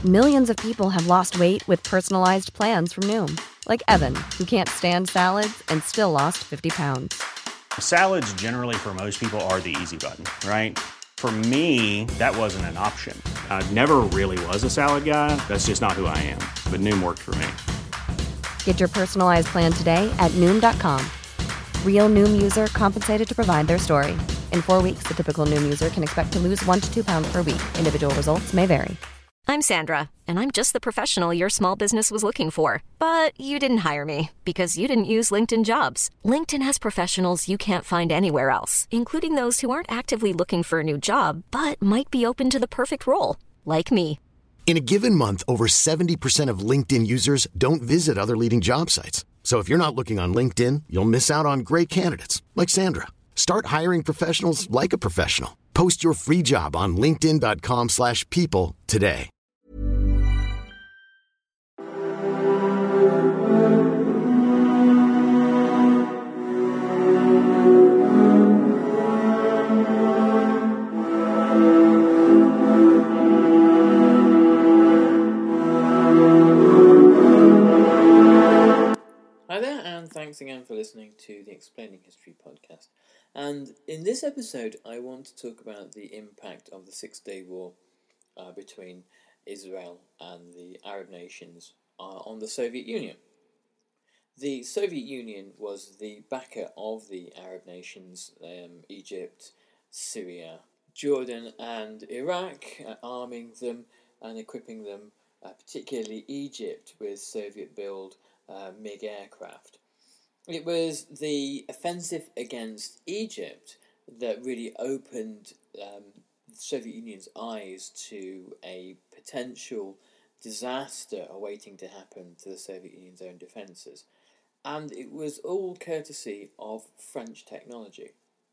Millions of people have lost weight with personalized plans from Noom. Like Evan, who can't stand salads and still lost 50 pounds. Salads generally for most people are the easy button, right? For me, that wasn't an option. I never really was a salad guy. That's just not who I am. But Noom worked for me. Get your personalized plan today at Noom.com. Real Noom user compensated to provide their story. In 4 weeks, the typical Noom user can expect to lose 1 to 2 pounds per week. Individual results may vary. I'm Sandra, and I'm just the professional your small business was looking for. But you didn't hire me because you didn't use LinkedIn Jobs. LinkedIn has professionals you can't find anywhere else, including those who aren't actively looking for a new job, but might be open to the perfect role, like me. In a given month, over 70% of LinkedIn users don't visit other leading job sites. So if you're not looking on LinkedIn, you'll miss out on great candidates like Sandra. Start hiring professionals like a professional. Post your free job on linkedin.com/people today. Hi there, and thanks again for listening to the Explaining History podcast. And in this episode, I want to talk about the impact of the Six-Day War between Israel and the Arab nations on the Soviet Union. The Soviet Union was the backer of the Arab nations, Egypt, Syria, Jordan and Iraq, arming them and equipping them, particularly Egypt, with Soviet-built MiG aircraft. It was the offensive against Egypt that really opened the Soviet Union's eyes to a potential disaster awaiting to happen to the Soviet Union's own defences. And it was all courtesy of French technology.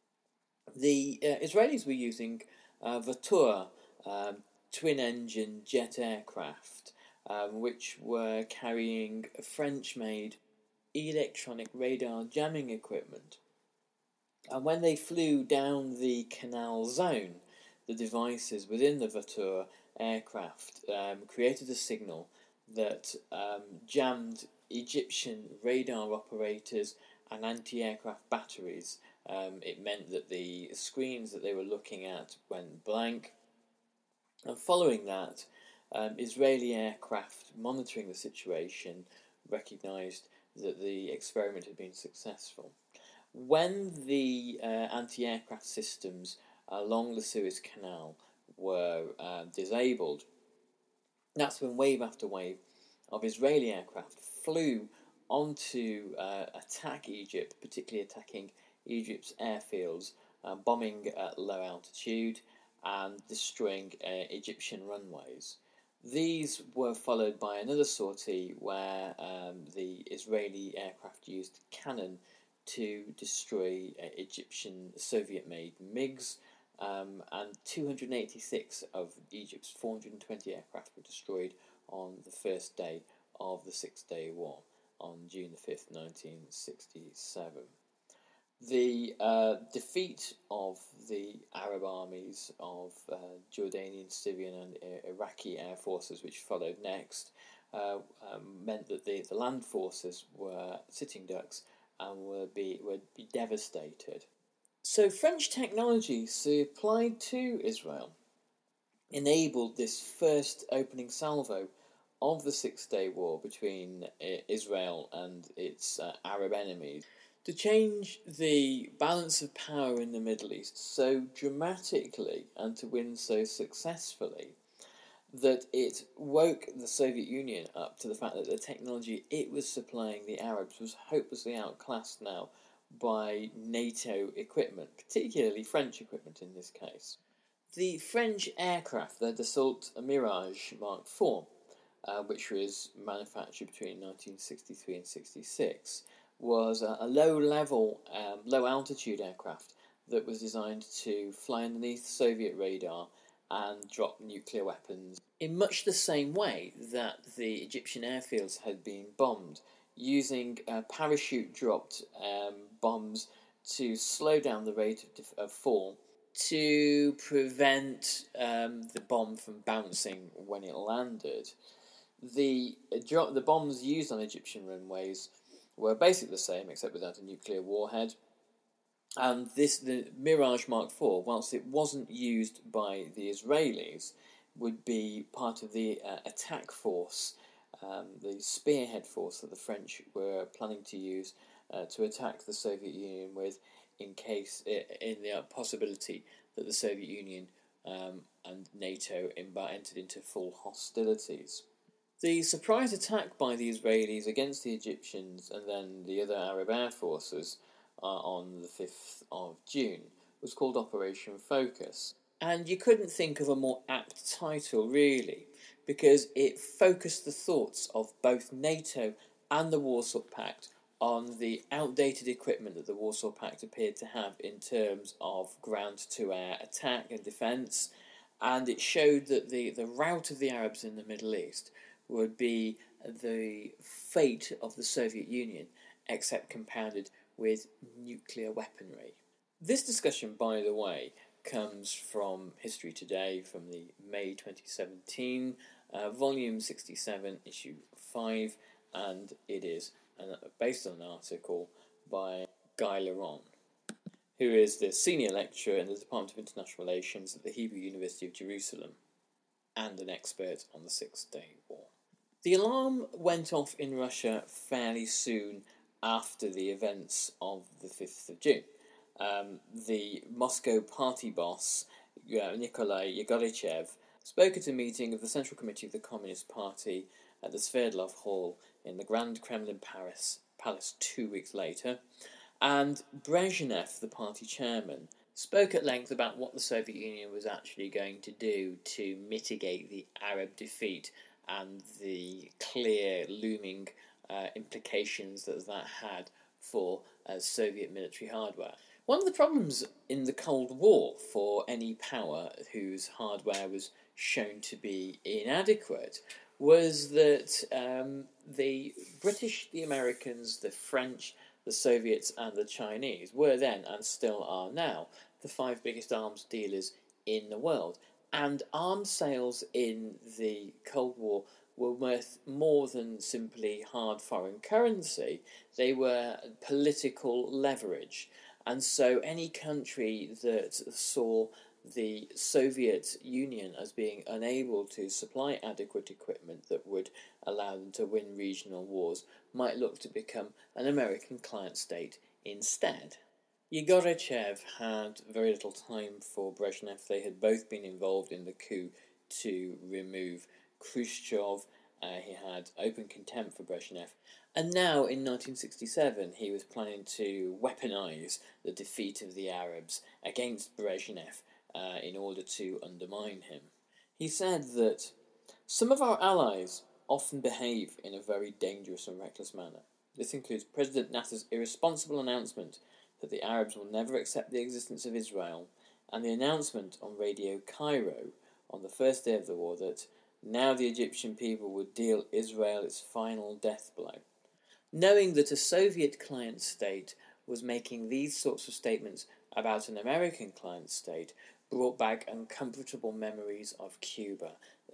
The Israelis were using Votoura twin-engine jet aircraft, which were carrying French-made electronic radar jamming equipment. And when they flew down the canal zone, the devices within the Votoura aircraft created a signal that jammed Egyptian radar operators and anti-aircraft batteries. It meant that the screens that they were looking at went blank. And following that, Israeli aircraft monitoring the situation recognised that the experiment had been successful. When the anti-aircraft systems along the Suez Canal were disabled, that's when wave after wave of Israeli aircraft flew onto attack Egypt, particularly attacking Egypt's airfields, bombing at low altitude and destroying Egyptian runways. These were followed by another sortie where the Israeli aircraft used cannon to destroy Egyptian Soviet-made MiGs, and 286 of Egypt's 420 aircraft were destroyed on the first day of the Six-Day War on June the 5th, 1967. The defeat of the Arab armies of Jordanian, Syrian and Iraqi air forces, which followed next, meant that the land forces were sitting ducks and would be devastated. So French technology supplied to Israel enabled this first opening salvo of the Six-Day War between Israel and its Arab enemies to change the balance of power in the Middle East so dramatically and to win so successfully that it woke the Soviet Union up to the fact that the technology it was supplying the Arabs was hopelessly outclassed now by NATO equipment, particularly French equipment in this case. The French aircraft, the Dassault Mirage Mark IV, which was manufactured between 1963 and 66, was a low-level, low-altitude aircraft that was designed to fly underneath Soviet radar and drop nuclear weapons in much the same way that the Egyptian airfields had been bombed, using parachute-dropped bombs to slow down the rate of fall to prevent the bomb from bouncing when it landed. The bombs used on Egyptian runways were basically the same, except without a nuclear warhead. And the Mirage Mark IV, whilst it wasn't used by the Israelis, would be part of the attack force, the spearhead force that the French were planning to use to attack the Soviet Union with, in the possibility that the Soviet Union and NATO entered into full hostilities. The surprise attack by the Israelis against the Egyptians and then the other Arab air forces on the 5th of June was called Operation Focus. And you couldn't think of a more apt title, really, because it focused the thoughts of both NATO and the Warsaw Pact on the outdated equipment that the Warsaw Pact appeared to have in terms of ground-to-air attack and defence, and it showed that the rout of the Arabs in the Middle East would be the fate of the Soviet Union, except compounded with nuclear weaponry. This discussion, by the way, comes from History Today from the May 2017, volume 67, issue 5, and it is based on an article by Guy Laurent, who is the senior lecturer in the Department of International Relations at the Hebrew University of Jerusalem and an expert on the Six-Day War. The alarm went off in Russia fairly soon after the events of the 5th of June. The Moscow party boss, Nikolai Yegoriev, spoke at a meeting of the Central Committee of the Communist Party at the Sverdlov Hall in the Grand Kremlin Palace 2 weeks later, and Brezhnev, the party chairman, spoke at length about what the Soviet Union was actually going to do to mitigate the Arab defeat and the clear looming implications that had for Soviet military hardware. One of the problems in the Cold War for any power whose hardware was shown to be inadequate was that the British, the Americans, the French, the Soviets and the Chinese were then, and still are now, the 5 biggest arms dealers in the world. And arms sales in the Cold War were worth more than simply hard foreign currency. They were political leverage. And so any country that saw the Soviet Union as being unable to supply adequate equipment that would allow them to win regional wars might look to become an American client state instead. Yegoriev had very little time for Brezhnev. They had both been involved in the coup to remove Khrushchev. He had open contempt for Brezhnev. And now, in 1967, he was planning to weaponize the defeat of the Arabs against Brezhnev in order to undermine him. He said that some of our allies often behave in a very dangerous and reckless manner. This includes President Nasser's irresponsible announcement that the Arabs will never accept the existence of Israel, and the announcement on Radio Cairo on the first day of the war that now the Egyptian people would deal Israel its final death blow. Knowing that a Soviet client state was making these sorts of statements about an American client state brought back uncomfortable memories of Cuba.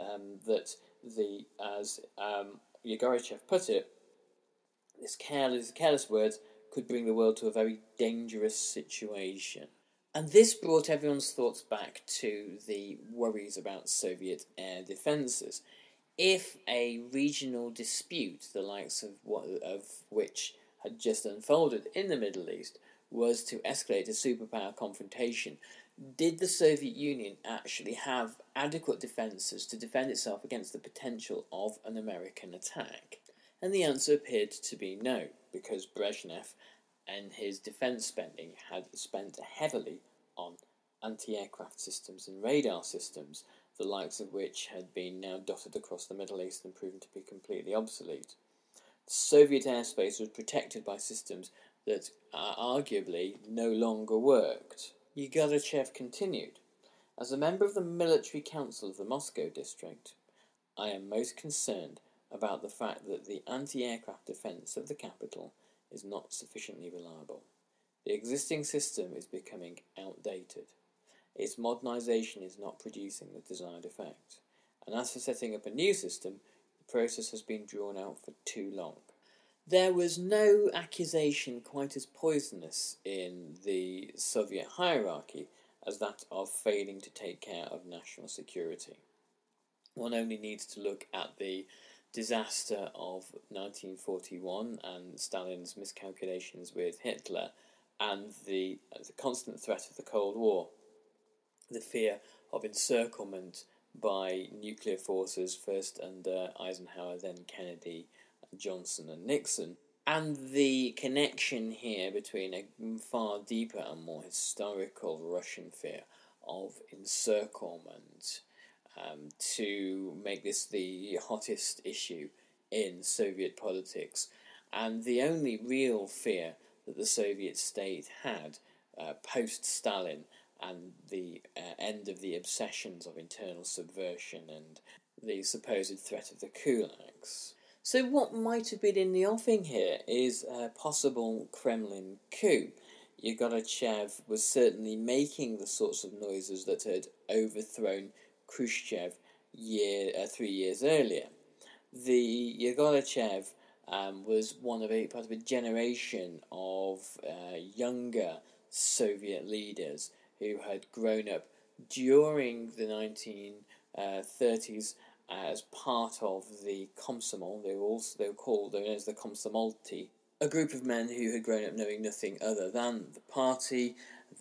As Yegoriev put it, these careless words could bring the world to a very dangerous situation. And this brought everyone's thoughts back to the worries about Soviet air defences. If a regional dispute, the likes of which had just unfolded in the Middle East, was to escalate a superpower confrontation, did the Soviet Union actually have adequate defences to defend itself against the potential of an American attack? And the answer appeared to be no, because Brezhnev and his defence spending had spent heavily on anti-aircraft systems and radar systems, the likes of which had been now dotted across the Middle East and proven to be completely obsolete. The Soviet airspace was protected by systems that arguably no longer worked. Yegoriev continued, "As a member of the Military Council of the Moscow District, I am most concerned about the fact that the anti-aircraft defence of the capital is not sufficiently reliable. The existing system is becoming outdated. its modernisation is not producing the desired effect. And as for setting up a new system, the process has been drawn out for too long. There was no accusation quite as poisonous in the Soviet hierarchy as that of failing to take care of national security. One only needs to look at the disaster of 1941 and Stalin's miscalculations with Hitler and the constant threat of the Cold War, the fear of encirclement by nuclear forces, first under Eisenhower, then Kennedy, Johnson and Nixon, and the connection here between a far deeper and more historical Russian fear of encirclement to make this the hottest issue in Soviet politics, and the only real fear that the Soviet state had post-Stalin and the end of the obsessions of internal subversion and the supposed threat of the kulaks. So what might have been in the offing here is a possible Kremlin coup. Yegorbachev was certainly making the sorts of noises that had overthrown Khrushchev 3 years earlier. The Yegorbachev was part of a generation of younger Soviet leaders who had grown up during the 1930s as part of the Komsomol. They were called known as the Komsomolty, a group of men who had grown up knowing nothing other than the party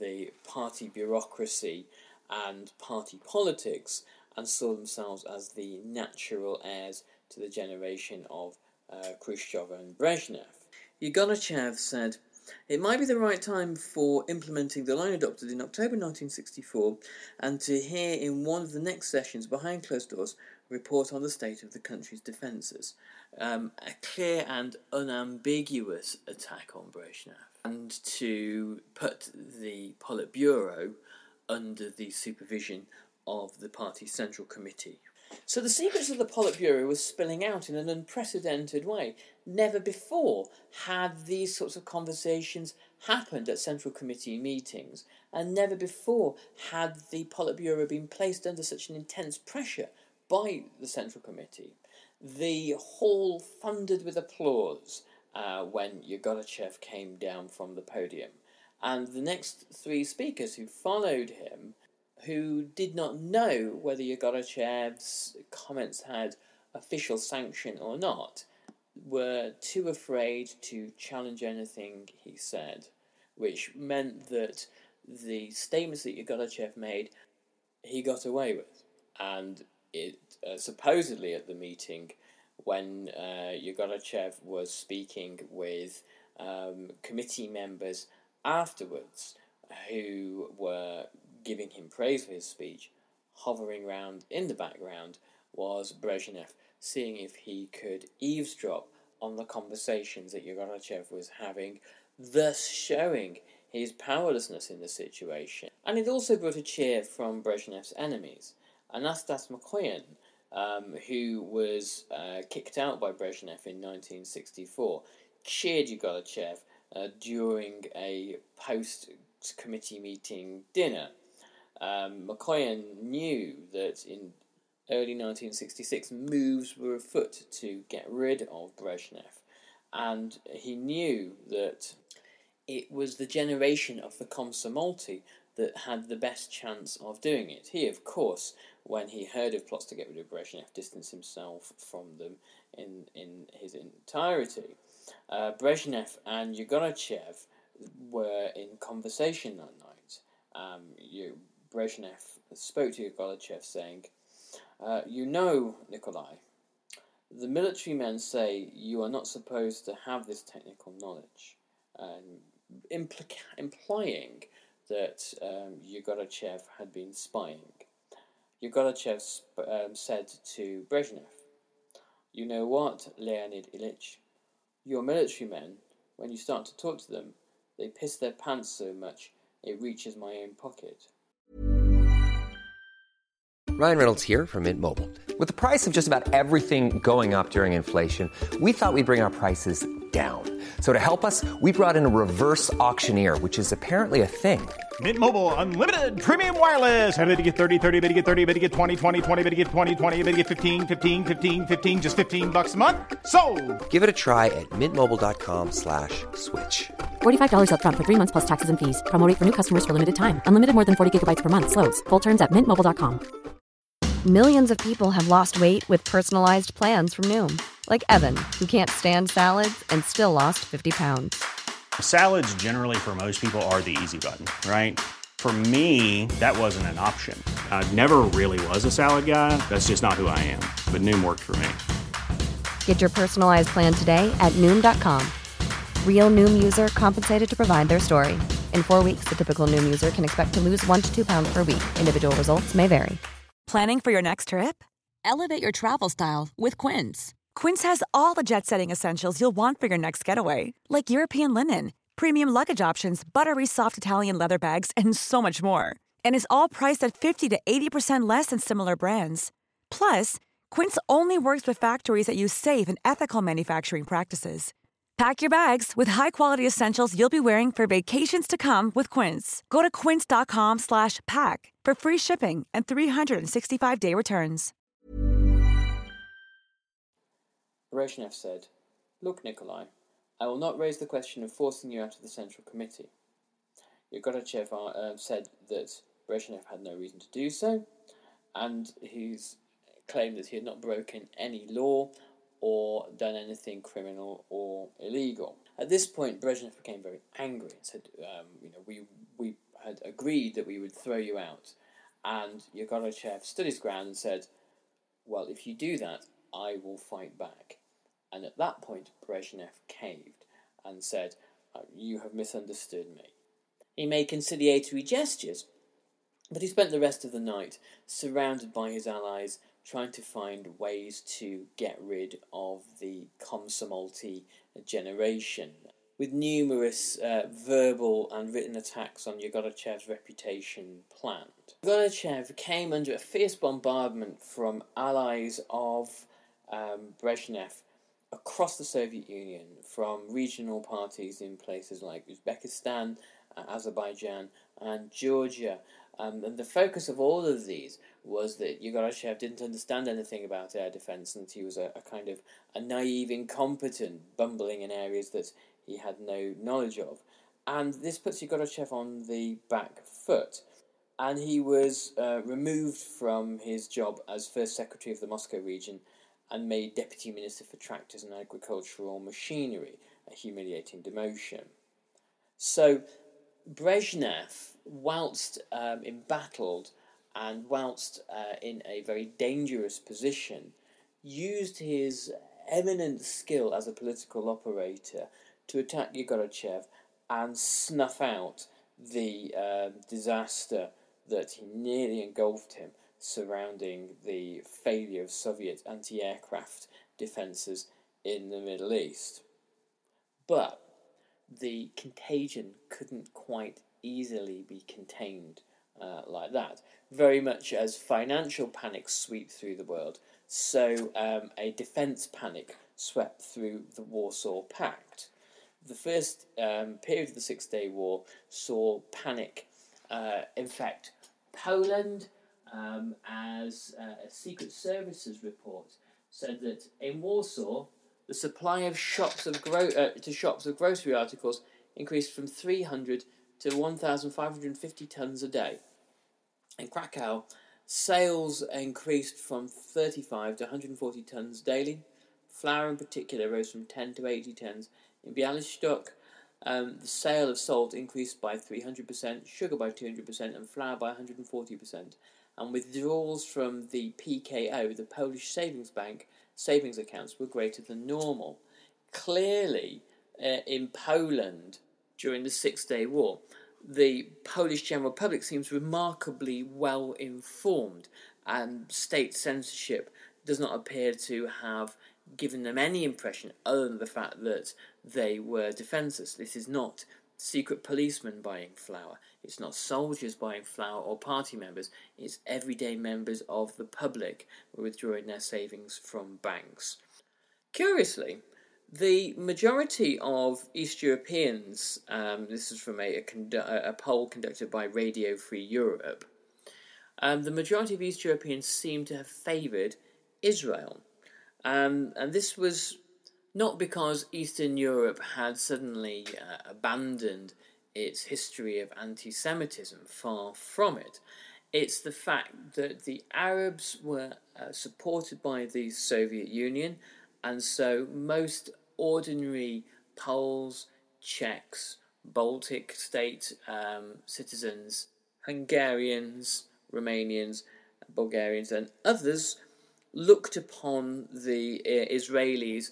bureaucracy and party politics, and saw themselves as the natural heirs to the generation of Khrushchev and Brezhnev. Yegorbachev said, "It might be the right time for implementing the line adopted in October 1964 and to hear in one of the next sessions behind closed doors a report on the state of the country's defences." A clear and unambiguous attack on Brezhnev, and to put the Politburo under the supervision of the party's Central Committee. So the secrets of the Politburo were spilling out in an unprecedented way. Never before had these sorts of conversations happened at Central Committee meetings, and never before had the Politburo been placed under such an intense pressure by the Central Committee. The hall thundered with applause when Yegorbachev came down from the podium, and the next three speakers who followed him, who did not know whether Yegorachev's comments had official sanction or not, were too afraid to challenge anything he said, which meant that the statements that Yegorbachev made, he got away with. And it supposedly at the meeting, when Yegorbachev was speaking with committee members afterwards who were giving him praise for his speech, hovering around in the background was Brezhnev, seeing if he could eavesdrop on the conversations that Yegorbachev was having, thus showing his powerlessness in the situation. And it also brought a cheer from Brezhnev's enemies. Anastas Mikoyan, who was kicked out by Brezhnev in 1964, cheered Yegorbachev during a post-committee meeting dinner. Mikoyan knew that in early 1966 moves were afoot to get rid of Brezhnev, and he knew that it was the generation of the Komsomolty that had the best chance of doing it. He, of course, when he heard of plots to get rid of Brezhnev, distanced himself from them in his entirety. Brezhnev and Yegorbachev were in conversation that night. Brezhnev spoke to Yegorbachev saying, "You know, Nikolai, the military men say you are not supposed to have this technical knowledge," implying that Yegorbachev had been spying. Yegorbachev said to Brezhnev, "You know what, Leonid Ilyich? Your military men, when you start to talk to them, they piss their pants so much it reaches my own pocket." Ryan Reynolds here from Mint Mobile. With the price of just about everything going up during inflation, we thought we'd bring our prices down. So to help us, we brought in a reverse auctioneer, which is apparently a thing. Mint Mobile Unlimited Premium Wireless. How to get 30, 30, bit to get 30, bit to get 20, 20, 20, bit to get 20, 20, bit to get 15, 15, 15, 15, just $15 a month? Sold! Give it a try at mintmobile.com/switch. $45 up front for 3 months plus taxes and fees. Promo rate for new customers for limited time. Unlimited more than 40 gigabytes per month. Slows full terms at mintmobile.com. Millions of people have lost weight with personalized plans from Noom. Like Evan, who can't stand salads and still lost 50 pounds. Salads generally for most people are the easy button, right? For me, that wasn't an option. I never really was a salad guy. That's just not who I am. But Noom worked for me. Get your personalized plan today at Noom.com. Real Noom user compensated to provide their story. In 4 weeks, the typical Noom user can expect to lose 1 to 2 pounds per week. Individual results may vary. Planning for your next trip? Elevate your travel style with Quince. Quince has all the jet-setting essentials you'll want for your next getaway, like European linen, premium luggage options, buttery soft Italian leather bags, and so much more. And is all priced at 50 to 80% less than similar brands. Plus, Quince only works with factories that use safe and ethical manufacturing practices. Pack your bags with high-quality essentials you'll be wearing for vacations to come with Quince. Go to quince.com/pack for free shipping and 365-day returns. Brezhnev said, "Look, Nikolai, I will not raise the question of forcing you out of the Central Committee." Yegorbachev said that Brezhnev had no reason to do so, and he's claimed that he had not broken any law or done anything criminal or illegal. At this point, Brezhnev became very angry and said, we had agreed that we would throw you out. And Yegorbachev stood his ground and said, well, if you do that, I will fight back. And at that point, Brezhnev caved and said, you have misunderstood me. He made conciliatory gestures, but he spent the rest of the night surrounded by his allies, trying to find ways to get rid of the Komsomolty generation, with numerous verbal and written attacks on Yegorbachev's reputation planned. Yegorbachev came under a fierce bombardment from allies of Brezhnev across the Soviet Union, from regional parties in places like Uzbekistan, Azerbaijan and Georgia. And the focus of all of these was that Yegorbachev didn't understand anything about air defence, and he was a kind of a naive, incompetent, bumbling in areas that he had no knowledge of. And this puts Yegorbachev on the back foot. And he was removed from his job as First Secretary of the Moscow region and made Deputy Minister for Tractors and Agricultural Machinery, a humiliating demotion. So Brezhnev, whilst embattled and whilst in a very dangerous position, used his eminent skill as a political operator to attack Yegorbachev and snuff out the disaster that he nearly engulfed him surrounding the failure of Soviet anti-aircraft defences in the Middle East. But the contagion couldn't quite easily be contained like that. Very much as financial panic swept through the world, so a defence panic swept through the Warsaw Pact. The first period of the Six-Day War saw panic infect Poland, as a Secret Services report said that in Warsaw, the supply of shops of grocery articles increased from 300 to 1,550 tonnes a day. In Krakow, sales increased from 35 to 140 tonnes daily. Flour in particular rose from 10 to 80 tonnes. In Bialystok, the sale of salt increased by 300%, sugar by 200%, and flour by 140%. And withdrawals from the PKO, the Polish Savings Bank, savings accounts were greater than normal. Clearly, in Poland, during the Six-Day War, the Polish general public seems remarkably well informed, and state censorship does not appear to have given them any impression other than the fact that they were defenceless. This is not secret policemen buying flour. It's not soldiers buying flour or party members. It's everyday members of the public withdrawing their savings from banks. Curiously, The majority of East Europeans, this is from a poll conducted by Radio Free Europe, the majority of East Europeans seem to have favoured Israel. And this was not because Eastern Europe had suddenly abandoned its history of anti-Semitism, far from it. It's the fact that the Arabs were supported by the Soviet Union, and so most ordinary Poles, Czechs, Baltic state citizens, Hungarians, Romanians, Bulgarians, and others looked upon the Israelis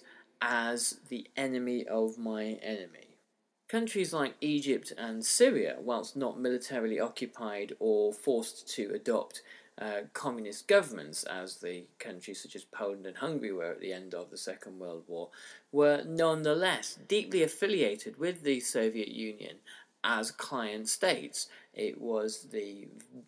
as the enemy of my enemy. Countries like Egypt and Syria, whilst not militarily occupied or forced to adopt communist governments, as the countries such as Poland and Hungary were at the end of the Second World War, were nonetheless deeply affiliated with the Soviet Union as client states. It was the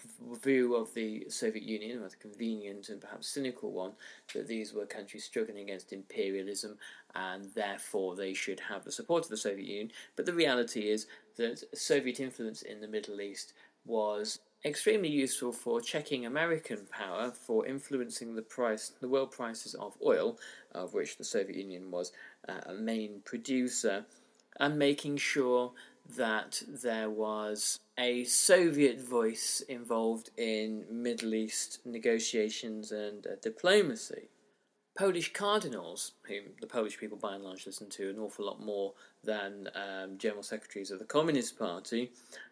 view of the Soviet Union, a convenient and perhaps cynical one, that these were countries struggling against imperialism and therefore they should have the support of the Soviet Union. But the reality is that Soviet influence in the Middle East was extremely useful for checking American power, for influencing the world prices of oil, of which the Soviet Union was a main producer, and making sure that there was a Soviet voice involved in Middle East negotiations and diplomacy. Polish cardinals, whom the Polish people by and large listen to an awful lot more than general secretaries of the Communist Party,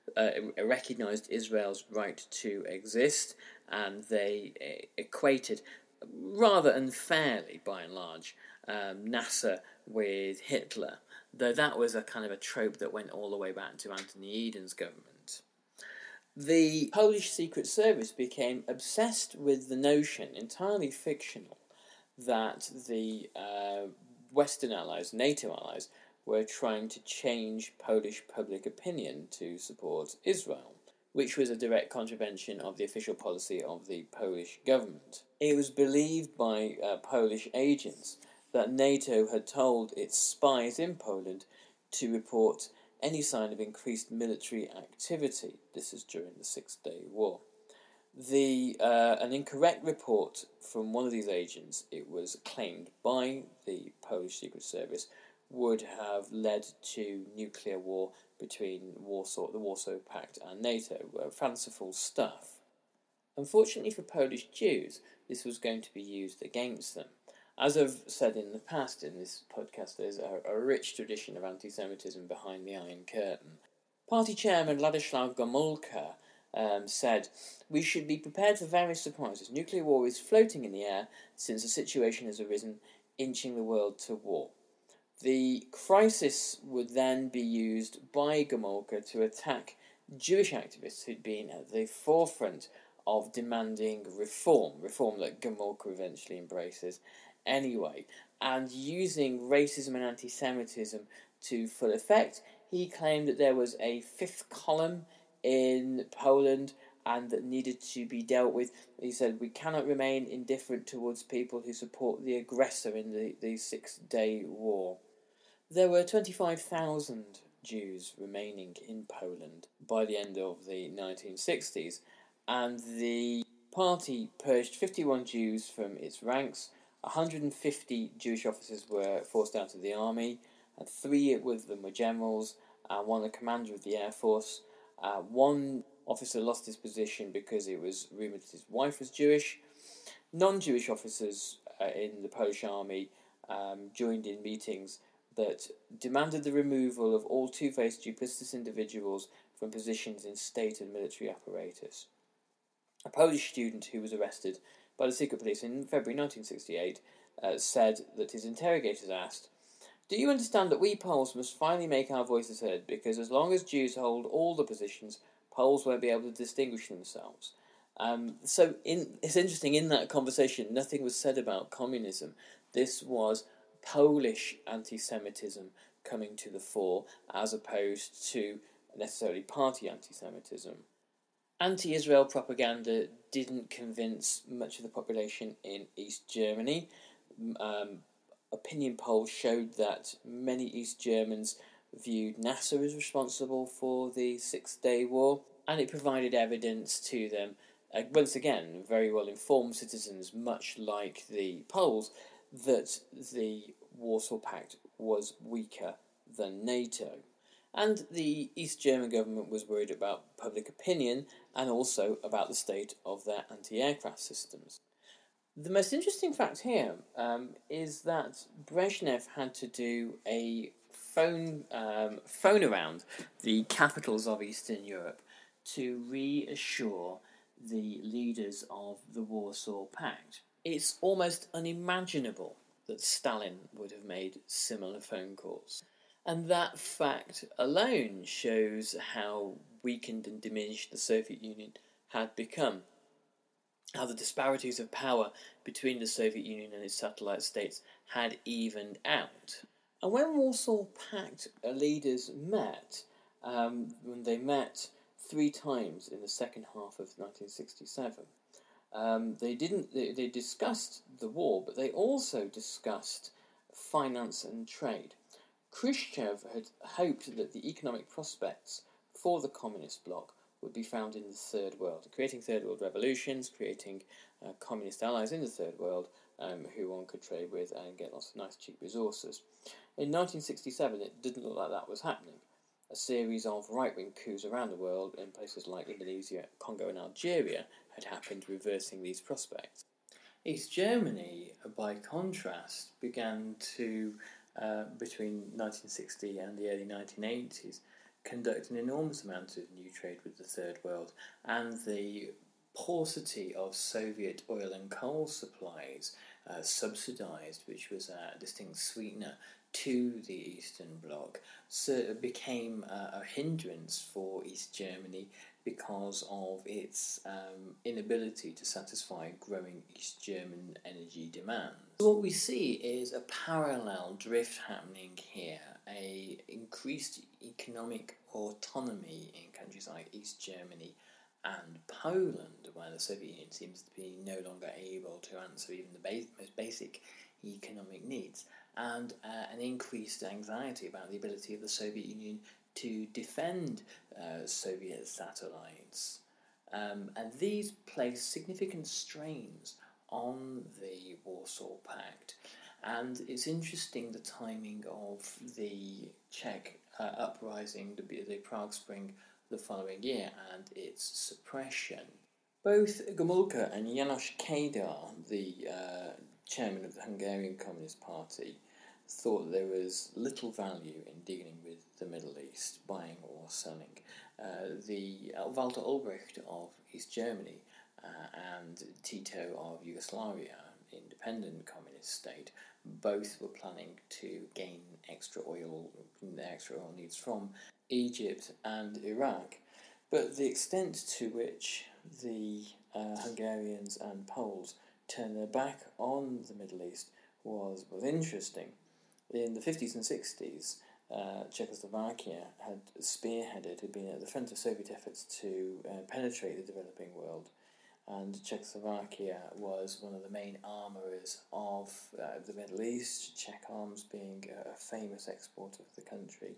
recognised Israel's right to exist, and they equated, rather unfairly by and large, Nasser with Hitler, though that was a kind of a trope that went all the way back to Anthony Eden's government. The Polish Secret Service became obsessed with the notion, entirely fictional, that the Western allies, NATO allies, were trying to change Polish public opinion to support Israel, which was a direct contravention of the official policy of the Polish government. It was believed by Polish agents that NATO had told its spies in Poland to report any sign of increased military activity. This is during the Six-Day War. An incorrect report from one of these agents, it was claimed by the Polish Secret Service, would have led to nuclear war between the Warsaw Pact and NATO. Fanciful stuff. Unfortunately for Polish Jews, this was going to be used against them. As I've said in the past in this podcast, there's a rich tradition of anti-Semitism behind the Iron Curtain. Party chairman Ladislaw Gomulka said, "We should be prepared for various surprises. Nuclear war is floating in the air since a situation has arisen, inching the world to war." The crisis would then be used by Gomulka to attack Jewish activists who'd been at the forefront of demanding reform that Gomulka eventually embraces anyway, and using racism and anti-Semitism to full effect. He claimed that there was a fifth column in Poland and that needed to be dealt with. He said, "We cannot remain indifferent towards people who support the aggressor in the Six-Day War." There were 25,000 Jews remaining in Poland by the end of the 1960s, and the party purged 51 Jews from its ranks. 150 Jewish officers were forced out of the army, and 3 of them were generals, and 1 a commander of the Air Force. 1 officer lost his position because it was rumoured that his wife was Jewish. Non-Jewish officers in the Polish army joined in meetings that demanded the removal of all two-faced duplicitous individuals from positions in state and military apparatus. A Polish student who was arrested by the secret police in February 1968 said that his interrogators asked, "Do you understand that we Poles must finally make our voices heard, because as long as Jews hold all the positions, Poles won't be able to distinguish themselves?" It's interesting, in that conversation, nothing was said about communism. This was Polish anti-Semitism coming to the fore, as opposed to necessarily party anti-Semitism. Anti-Israel propaganda didn't convince much of the population in East Germany. opinion polls showed that many East Germans viewed Nasser as responsible for the Six-Day War, and it provided evidence to them, once again, very well informed citizens, much like the Poles, that the Warsaw Pact was weaker than NATO. And the East German government was worried about public opinion and also about the state of their anti-aircraft systems. The most interesting fact here is that Brezhnev had to do a phone around the capitals of Eastern Europe to reassure the leaders of the Warsaw Pact. It's almost unimaginable that Stalin would have made similar phone calls. And that fact alone shows how weakened and diminished the Soviet Union had become, how the disparities of power between the Soviet Union and its satellite states had evened out. And when Warsaw Pact leaders met, when they met 3 times in the second half of 1967, they discussed the war, but they also discussed finance and trade. Khrushchev had hoped that the economic prospects for the communist bloc would be found in the Third World, creating Third World revolutions, creating communist allies in the Third World who one could trade with and get lots of nice cheap resources. In 1967, it didn't look like that was happening. A series of right-wing coups around the world in places like Indonesia, Congo and Algeria had happened, reversing these prospects. East Germany, by contrast, began to, between 1960 and the early 1980s, conduct an enormous amount of new trade with the Third World, and the paucity of Soviet oil and coal supplies subsidised, which was a distinct sweetener to the Eastern Bloc, so became a hindrance for East Germany because of its inability to satisfy growing East German energy demands. What we see is a parallel drift happening here, a increased economic autonomy in countries like East Germany and Poland, where the Soviet Union seems to be no longer able to answer even the most basic economic needs, and an increased anxiety about the ability of the Soviet Union to defend Soviet satellites. And these place significant strains on the Warsaw Pact. And it's interesting the timing of the Czech uprising, the Prague Spring, the following year, and its suppression. Both Gomulka and János Kádár, the chairman of the Hungarian Communist Party, thought there was little value in dealing with the Middle East, buying or selling. Walter Ulbricht of East Germany and Tito of Yugoslavia, independent communist state, both were planning to gain their extra oil needs from Egypt and Iraq. But the extent to which the Hungarians and Poles turned their back on the Middle East was interesting. In the 50s and 60s, Czechoslovakia had been at the front of Soviet efforts to penetrate the developing world, and Czechoslovakia was one of the main armourers of the Middle East, Czech arms being a famous export of the country.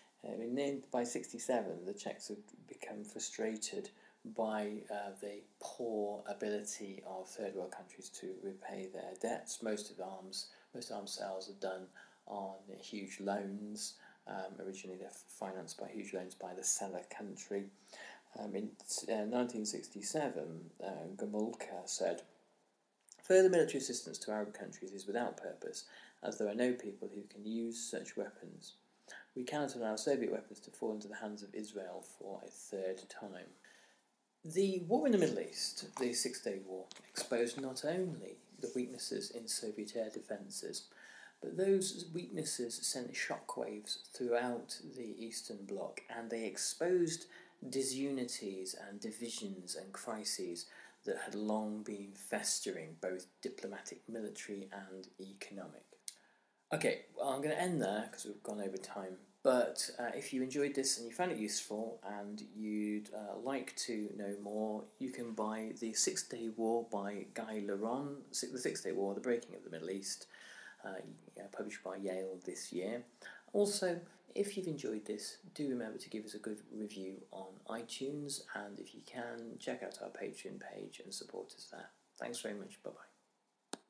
By 1967, the Czechs had become frustrated by the poor ability of third world countries to repay their debts. Most arms sales are done on huge loans. Originally, they're financed by huge loans by the seller country. In 1967, Gomulka said, "Further military assistance to Arab countries is without purpose, as there are no people who can use such weapons. We cannot allow Soviet weapons to fall into the hands of Israel for a third time." The war in the Middle East, the Six-Day War, exposed not only the weaknesses in Soviet air defences, but those weaknesses sent shockwaves throughout the Eastern Bloc, and they exposed disunities and divisions and crises that had long been festering, both diplomatic, military and economic. Okay, well, I'm going to end there because we've gone over time. But if you enjoyed this and you found it useful and you'd like to know more, you can buy The Six-Day War by Guy Laurent, The Six-Day War, The Breaking of the Middle East. published by Yale this year. Also, if you've enjoyed this, do remember to give us a good review on iTunes, and if you can, check out our Patreon page and support us there. Thanks very much. Bye-bye.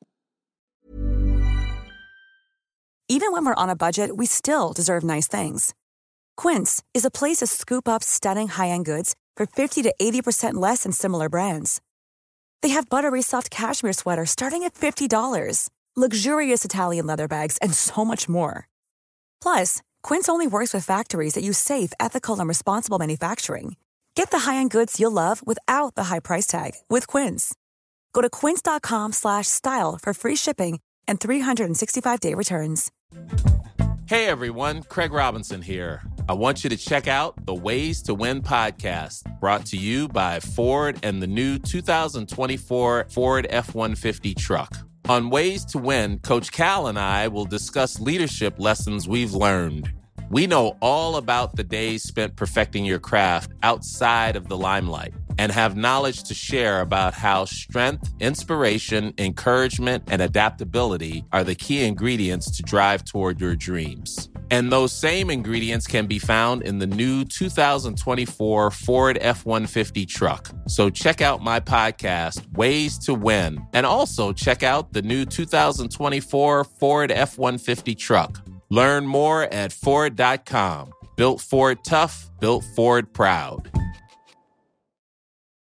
Even when we're on a budget, we still deserve nice things. Quince is a place to scoop up stunning high-end goods for 50 to 80% less than similar brands. They have buttery soft cashmere sweaters starting at $50, luxurious Italian leather bags, and so much more. Plus, Quince only works with factories that use safe, ethical, and responsible manufacturing. Get the high-end goods you'll love without the high price tag with Quince. Go to quince.com/style for free shipping and 365-day returns. Hey everyone, Craig Robinson here. I want you to check out the Ways to Win podcast, brought to you by Ford and the new 2024 Ford F-150 truck. On Ways to Win, Coach Cal and I will discuss leadership lessons we've learned. We know all about the days spent perfecting your craft outside of the limelight and have knowledge to share about how strength, inspiration, encouragement, and adaptability are the key ingredients to drive toward your dreams. And those same ingredients can be found in the new 2024 Ford F-150 truck. So check out my podcast, Ways to Win, and also check out the new 2024 Ford F-150 truck. Learn more at Ford.com. Built Ford tough, built Ford proud.